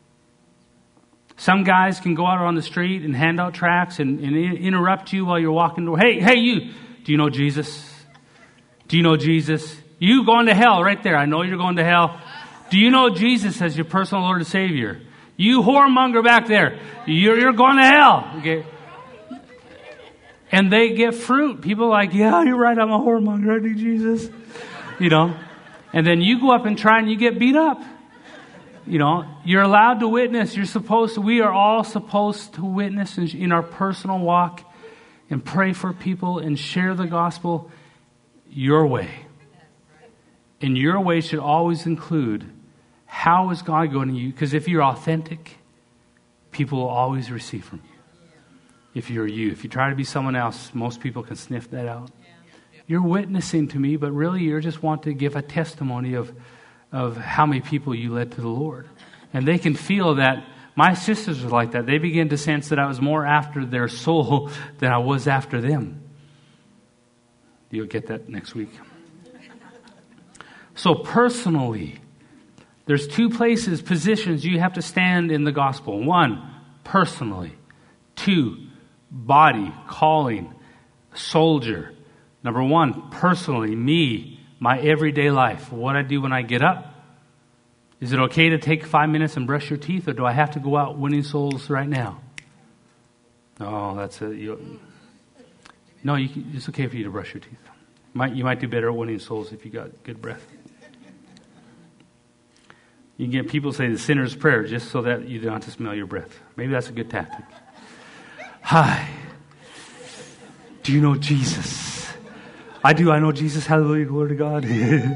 A: Some guys can go out on the street and hand out tracts and, and interrupt you while you're walking. To, hey, hey, you, do you know Jesus? Do you know Jesus? You going to hell right there. I know you're going to hell. Do you know Jesus as your personal Lord and Savior? You whoremonger back there. You're, you're going to hell. Okay. And they get fruit. People are like, yeah, you're right. I'm a whoremonger. I need Jesus. You know. And then you go up and try and you get beat up. You know, you're allowed to witness. You're supposed to, we are all supposed to witness in, in our personal walk and pray for people and share the gospel your way. And your way should always include, how is God going to you? Because if you're authentic, people will always receive from you. If you're you. If you try to be someone else, most people can sniff that out. You're witnessing to me, but really you just want to give a testimony of of how many people you led to the Lord. And they can feel that. My sisters are like that. They begin to sense that I was more after their soul than I was after them. You'll get that next week. So personally, there's two places, positions you have to stand in the gospel. One, personally. Two, body, calling, soldier. Number one, personally, me, my everyday life, what I do when I get up. Is it okay to take five minutes and brush your teeth, or do I have to go out winning souls right now? Oh, that's a... You, no, you can, it's okay for you to brush your teeth. Might, you might do better at winning souls if you got good breath. You can get people to say the sinner's prayer just so that you don't have to smell your breath. Maybe that's a good tactic. Hi. Do you know Jesus? I do. I know Jesus. Hallelujah. Glory to God.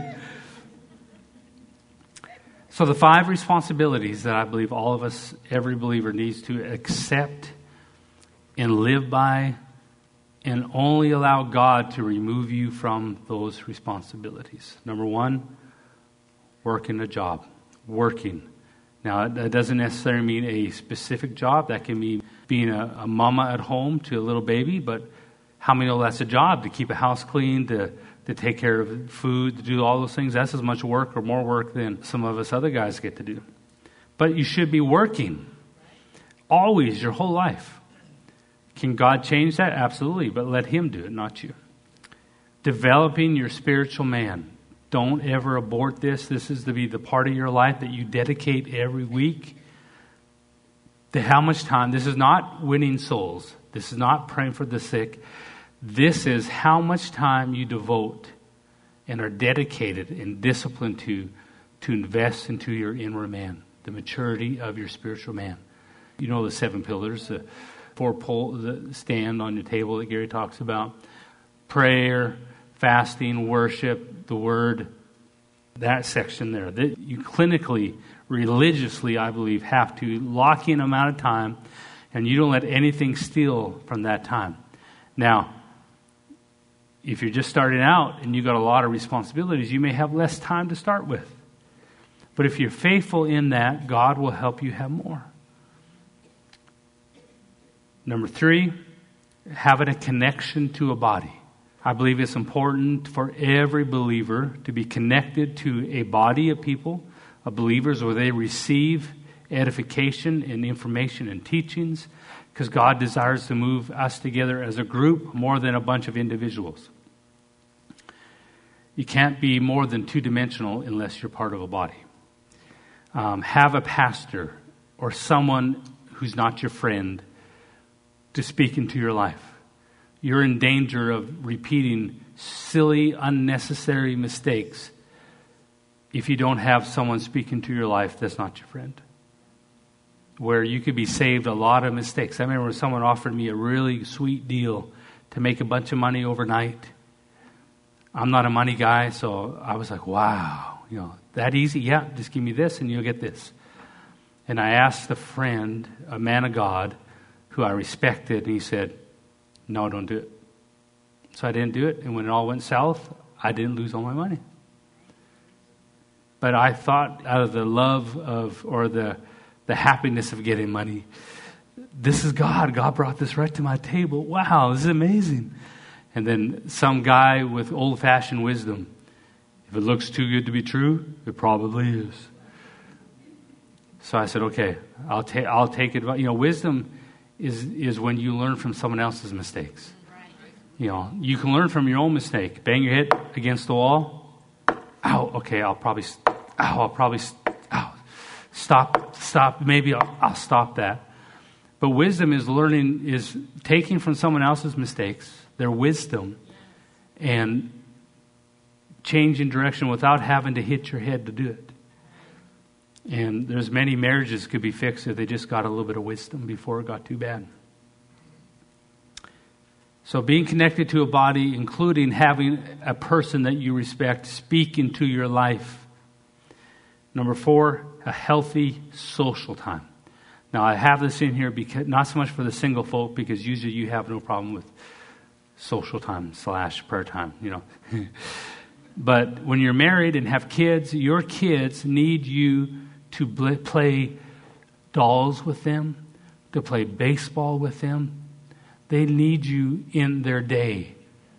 A: So the five responsibilities that I believe all of us, every believer needs to accept and live by, and only allow God to remove you from those responsibilities. Number one, working a job. Working. Now, that doesn't necessarily mean a specific job. That can mean being a, a mama at home to a little baby, but how many know that's a job? To keep a house clean, to, to take care of food, to do all those things. That's as much work or more work than some of us other guys get to do. But you should be working. Always, your whole life. Can God change that? Absolutely. But let Him do it, not you. Developing your spiritual man. Don't ever abort this. This is to be the part of your life that you dedicate every week. To how much time? This is not winning souls. This is not praying for the sick. This is how much time you devote and are dedicated and disciplined to to invest into your inward man, the maturity of your spiritual man. You know the seven pillars, the four pole, the stand on your table that Gary talks about. Prayer, fasting, worship, the word, that section there. That you clinically, religiously, I believe, have to lock in amount of time, and you don't let anything steal from that time. Now, if you're just starting out and you've got a lot of responsibilities, you may have less time to start with. But if you're faithful in that, God will help you have more. Number three, having a connection to a body. I believe it's important for every believer to be connected to a body of people, of believers, where they receive edification and information and teachings, because God desires to move us together as a group more than a bunch of individuals. You can't be more than two-dimensional unless you're part of a body. Um, have a pastor or someone who's not your friend to speak into your life. You're in danger of repeating silly, unnecessary mistakes if you don't have someone speak into your life that's not your friend. Where you could be saved a lot of mistakes. I remember when someone offered me a really sweet deal to make a bunch of money overnight. I'm not a money guy, so I was like, wow, you know, that easy? Yeah, just give me this and you'll get this. And I asked a friend, a man of God, who I respected, and he said, no, don't do it. So I didn't do it, and when it all went south, I didn't lose all my money. But I thought out of the love of, or the, the happiness of getting money, this is God. God brought this right to my table. Wow, this is amazing. And then some guy with old-fashioned wisdom, if it looks too good to be true, it probably is. So I said, okay, I'll take I'll take it. You know, wisdom is is when you learn from someone else's mistakes. You know, you can learn from your own mistake. Bang your head against the wall. Ow. Okay, I'll probably. Ow. I'll probably. Ow. Stop. Stop. Maybe I'll, I'll stop that. But wisdom is learning, is taking from someone else's mistakes, their wisdom, and changing direction without having to hit your head to do it. And there's many marriages could be fixed if they just got a little bit of wisdom before it got too bad. So being connected to a body, including having a person that you respect speak into your life. Number four, a healthy social time. Now, I have this in here because not so much for the single folk, because usually you have no problem with social time slash prayer time, you know. But when you're married and have kids, your kids need you to play dolls with them, to play baseball with them. They need you in their day.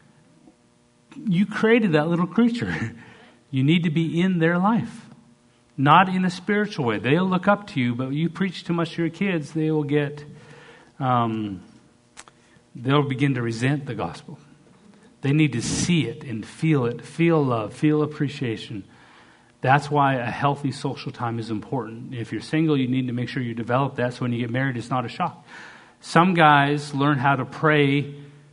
A: You created that little creature. You need to be in their life. Not in a spiritual way. They'll look up to you, but you preach too much to your kids, they will get, um, they'll begin to resent the gospel. They need to see it and feel it, feel love, feel appreciation. That's why a healthy social time is important. If you're single, you need to make sure you develop that so when you get married, it's not a shock. Some guys learn how to pray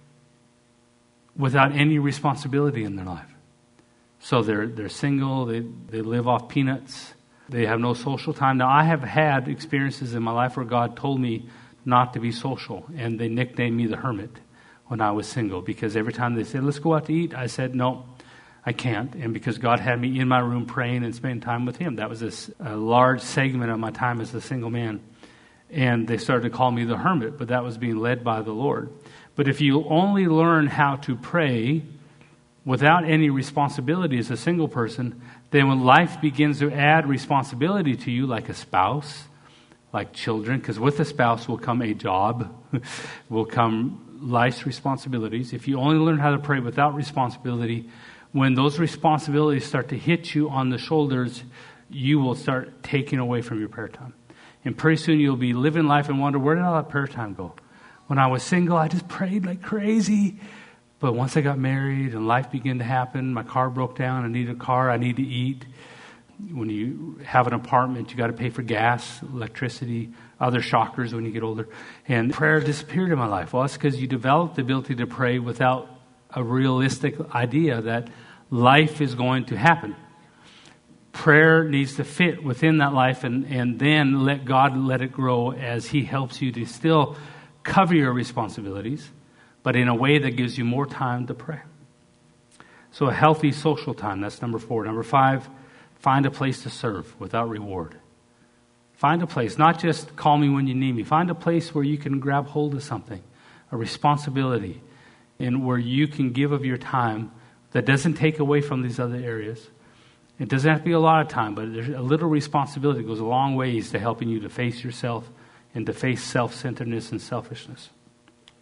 A: without any responsibility in their life. So they're they're single, they, they live off peanuts, they have no social time. Now, I have had experiences in my life where God told me not to be social, and they nicknamed me the hermit when I was single, because every time they said, let's go out to eat, I said, no, I can't. And because God had me in my room praying and spending time with Him, that was a, a large segment of my time as a single man. And they started to call me the hermit, but that was being led by the Lord. But if you only learn how to pray without any responsibility as a single person, then when life begins to add responsibility to you, like a spouse, like children, because with a spouse will come a job, will come life's responsibilities. If you only learn how to pray without responsibility, when those responsibilities start to hit you on the shoulders, you will start taking away from your prayer time. And pretty soon you'll be living life and wonder, where did all that prayer time go? When I was single, I just prayed like crazy. But once I got married and life began to happen, my car broke down, I need a car, I need to eat. When you have an apartment, you got to pay for gas, electricity, other shockers when you get older. And prayer disappeared in my life. Well, that's because you developed the ability to pray without a realistic idea that life is going to happen. Prayer needs to fit within that life, and, and then let God let it grow as He helps you to still cover your responsibilities, but in a way that gives you more time to pray. So a healthy social time, that's number four. Number five, find a place to serve without reward. Find a place, not just call me when you need me. Find a place where you can grab hold of something, a responsibility, and where you can give of your time that doesn't take away from these other areas. It doesn't have to be a lot of time, but there's a little responsibility that goes a long ways to helping you to face yourself and to face self-centeredness and selfishness.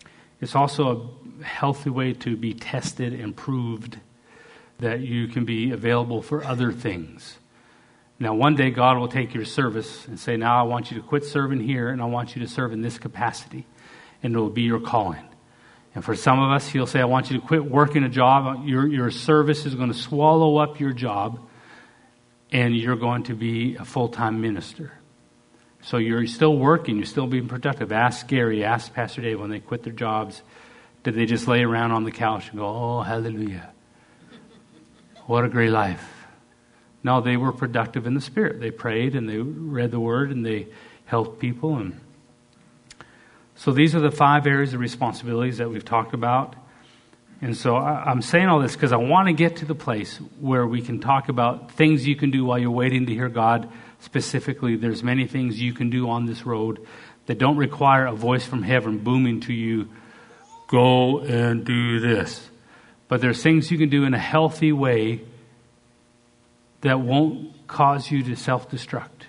A: It's also a healthy way to be tested and proved that you can be available for other things. Now, one day God will take your service and say, now I want you to quit serving here and I want you to serve in this capacity. And it will be your calling. And for some of us, he'll say, I want you to quit working a job. Your, your service is going to swallow up your job and you're going to be a full-time minister. So you're still working, you're still being productive. Ask Gary, ask Pastor Dave when they quit their jobs, did they just lay around on the couch and go, oh, hallelujah. What a great life. No, they were productive in the Spirit. They prayed and they read the Word and they helped people. And so these are the five areas of responsibilities that we've talked about. And so I, I'm saying all this because I want to get to the place where we can talk about things you can do while you're waiting to hear God. Specifically, there's many things you can do on this road that don't require a voice from heaven booming to you, go and do this. But there's things you can do in a healthy way that won't cause you to self-destruct.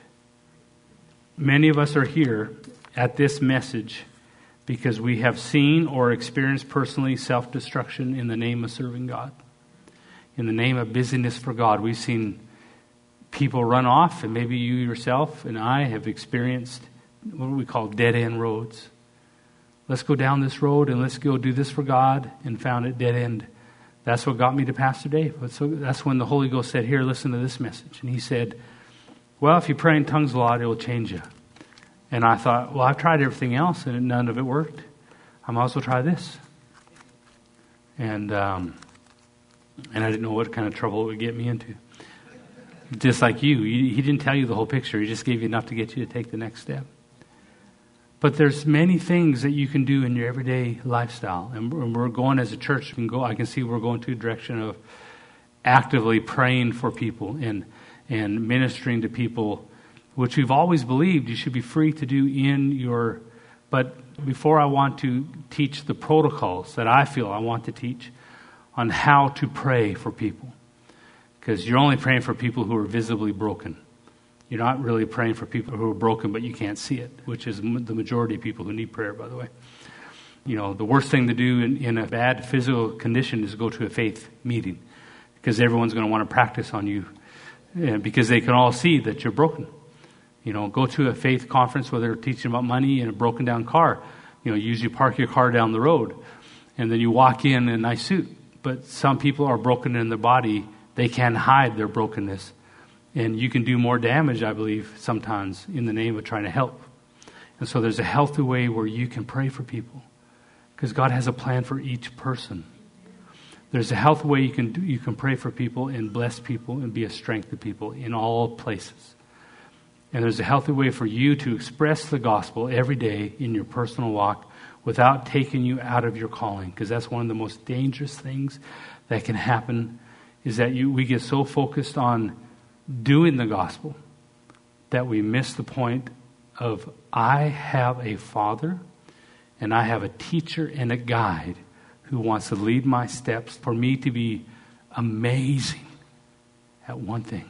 A: Many of us are here at this message because we have seen or experienced personally self-destruction in the name of serving God. In the name of busyness for God. We've seen people run off, and maybe you yourself and I have experienced what we call dead-end roads. Let's go down this road and let's go do this for God, and found it dead end. That's what got me to Pastor Dave. So that's when the Holy Ghost said, here, listen to this message. And he said, well, if you pray in tongues a lot, it will change you. And I thought, well, I've tried everything else and none of it worked. I might as well try this. And um, and I didn't know what kind of trouble it would get me into. Just like you. He didn't tell you the whole picture. He just gave you enough to get you to take the next step. But there's many things that you can do in your everyday lifestyle. And we're going as a church. We can go, I can see we're going to a direction of actively praying for people and, and ministering to people, which we've always believed you should be free to do in your... But before I want to teach the protocols that I feel I want to teach on how to pray for people, because you're only praying for people who are visibly broken. You're not really praying for people who are broken, but you can't see it, which is the majority of people who need prayer, by the way. You know, the worst thing to do in, in a bad physical condition is go to a faith meeting, because everyone's going to want to practice on you, uh, because they can all see that you're broken. You know, go to a faith conference where they're teaching about money in a broken down car. You know, usually park your car down the road, and then you walk in in a nice suit. But some people are broken in their body. They can't hide their brokenness. And you can do more damage, I believe, sometimes in the name of trying to help. And so there's a healthy way where you can pray for people, because God has a plan for each person. There's a healthy way you can do, you can pray for people and bless people and be a strength to people in all places. And there's a healthy way for you to express the gospel every day in your personal walk without taking you out of your calling, because that's one of the most dangerous things that can happen, is that you we get so focused on doing the gospel that we miss the point of, I have a Father and I have a teacher and a guide who wants to lead my steps for me to be amazing at one thing.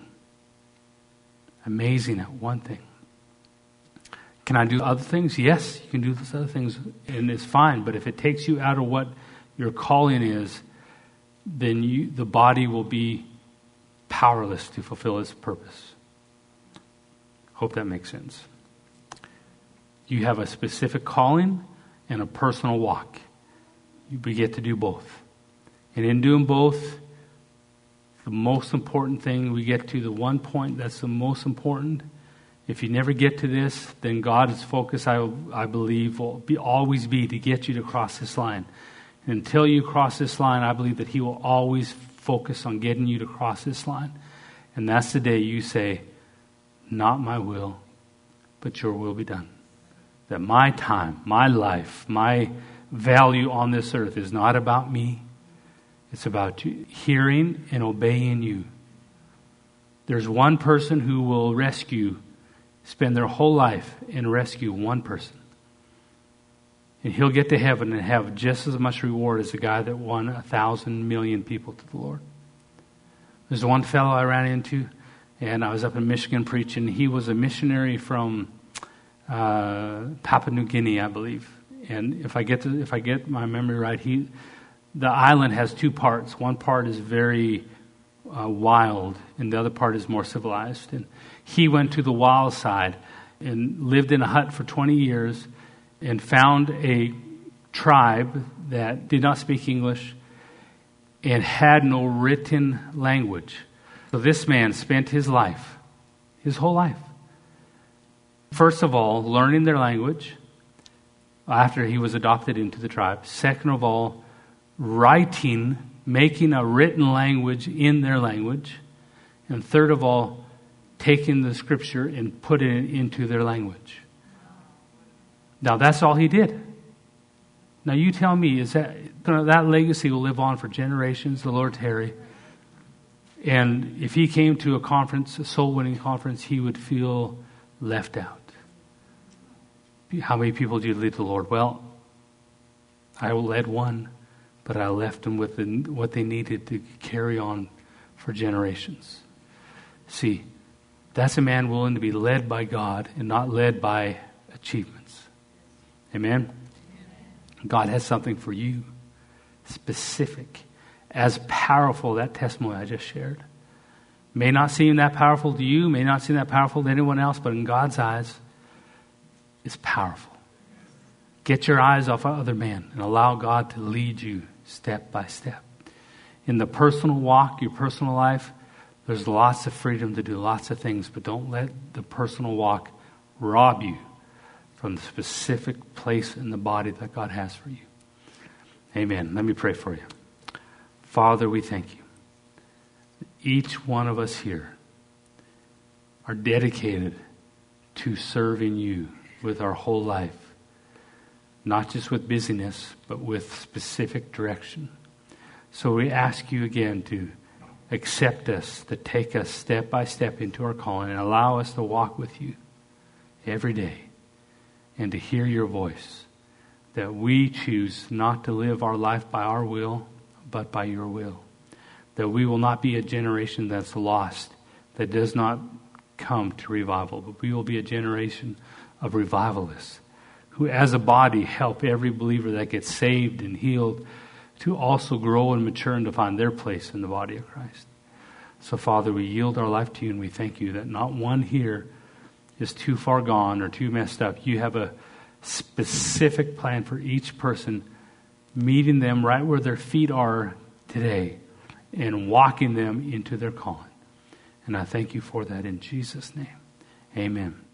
A: Amazing at one thing. Can I do other things? Yes, you can do those other things, and it's fine. But if it takes you out of what your calling is, then you, the body will be powerless to fulfill its purpose. Hope that makes sense. You have a specific calling and a personal walk. We get to do both. And in doing both, the most important thing, we get to the one point that's the most important. If you never get to this, then God's focus, I, I believe, will be, always be to get you to cross this line. And until you cross this line, I believe that He will always focus on getting you to cross this line. And that's the day you say, not my will, but your will be done. That my time, my life, my value on this earth is not about me. It's about you, hearing and obeying you. There's one person who will rescue, spend their whole life and rescue one person. And he'll get to heaven and have just as much reward as the guy that won a thousand million people to the Lord. There's one fellow I ran into, and I was up in Michigan preaching. He was a missionary from uh, Papua New Guinea, I believe. And if I get to, if I get my memory right, he, the island has two parts. One part is very uh, wild, and the other part is more civilized. And he went to the wild side and lived in a hut for twenty years and found a tribe that did not speak English and had no written language. So this man spent his life, his whole life, first of all, learning their language after he was adopted into the tribe. Second of all, writing, making a written language in their language. And third of all, taking the scripture and putting it into their language. Now that's all he did. Now you tell me, is that that legacy will live on for generations, the Lord tarry. And if he came to a conference, a soul-winning conference, he would feel left out. How many people do you lead the Lord? Well, I led one, but I left them with the, what they needed to carry on for generations. See, that's a man willing to be led by God and not led by achievements. Amen? God has something for you, specific, as powerful, that testimony I just shared. May not seem that powerful to you, may not seem that powerful to anyone else, but in God's eyes, it's powerful. Get your eyes off of other men and allow God to lead you step by step. In the personal walk, your personal life, there's lots of freedom to do lots of things, but don't let the personal walk rob you from the specific place in the body that God has for you. Amen. Let me pray for you. Father, we thank you. Each one of us here are dedicated to serving you with our whole life. Not just with busyness, but with specific direction. So we ask you again to accept us, to take us step by step into our calling and allow us to walk with you every day and to hear your voice. That we choose not to live our life by our will, but by your will. That we will not be a generation that's lost, that does not come to revival, but we will be a generation of revivalists who as a body help every believer that gets saved and healed to also grow and mature and to find their place in the body of Christ. So Father, we yield our life to you and we thank you that not one here is too far gone or too messed up. You have a specific plan for each person, meeting them right where their feet are today and walking them into their calling. And I thank you for that in Jesus' name. Amen.